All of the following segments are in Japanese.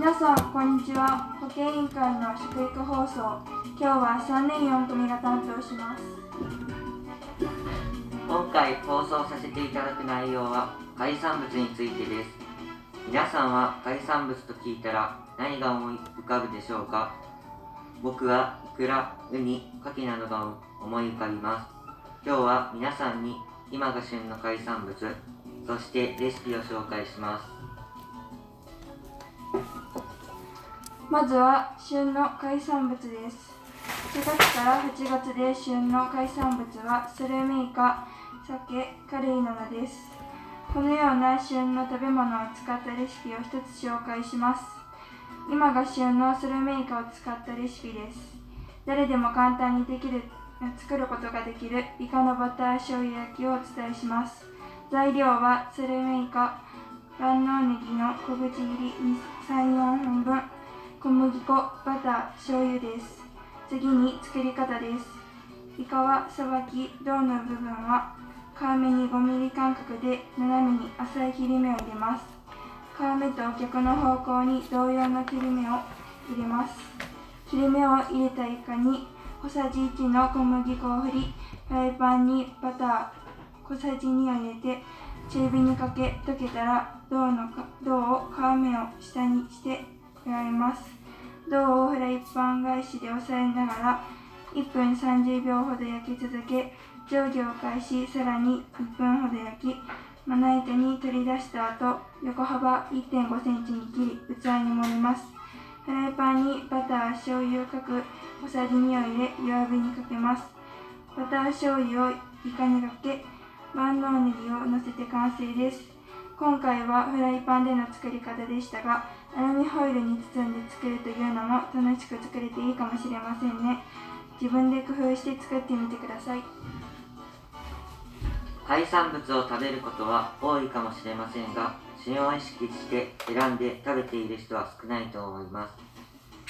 皆さんこんにちは。保健委員会の食育放送、今日は3年4組が担当します。 今回放送させていただく内容は海産物についてです。皆さんは海産物と聞いたら何が思い浮かぶでしょうか？僕はイクラ、ウニ、カキなどが思い浮かびます。今日は皆さんに今が旬の海産物、そしてレシピを紹介します。 まずは旬の海産物です。4月から8月で旬の海産物はスルメイカ、鮭、カレイなどです。このような旬の食べ物を使ったレシピを一つ紹介します。今が旬のスルメイカを使ったレシピです。誰でも簡単に作ることができるイカのバター醤油焼きをお伝えします。材料はスルメイカ、万能ネギの小口切り3、4本分、小麦粉、バター、醤油です。次に作り方です。イカはさばき、胴の部分は皮目に5ミリ間隔で斜めに浅い切り目を入れます。皮目と逆の方向に同様の切り目を入れます。切り目を入れたイカに小さじ1の小麦粉を振り、フライパンにバター小さじ2を入れて中火にかけ、溶けたら銅を皮目を下にして加えます。銅をフライパン返しで押さえながら1分30秒ほど焼き続け、上下を返しさらに1分ほど焼き、まな板に取り出した後、横幅 1.5 センチに切り器に盛ります。フライパンにバター、醤油を各小さじ2を入れ弱火にかけます。バター醤油をイカにかけ、万能ネギを乗せて完成です。今回はフライパンでの作り方でしたが、アルミホイルに包んで作るというのも楽しく作れていいかもしれませんね。自分で工夫して作ってみてください。 海産物を食べることは多いかもしれませんが、旬を意識して選んで食べている人は少ないと思います。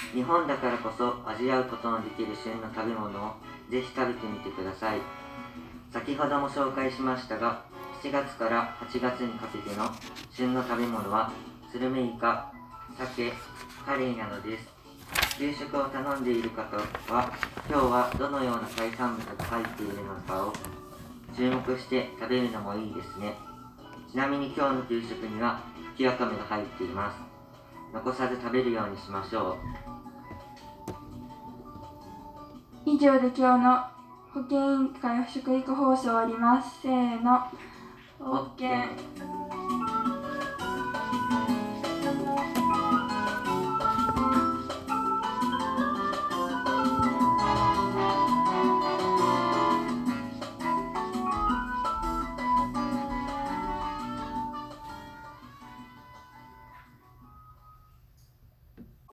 日本だからこそ味わうことのできる旬の食べ物をぜひ食べてみてください。先ほども紹介しましたが、7月から8月にかけての旬の食べ物はスルメイカ、鮭、カレイなどです。給食を頼んでいる方は、今日はどのような海産物が入っているのかを注目して食べるのもいいですね。ちなみに今日の給食には茎わかめが入っています。残さず食べるようにしましょう。以上で今日の保健委員会食育放送終わります。せーの、 う。OK。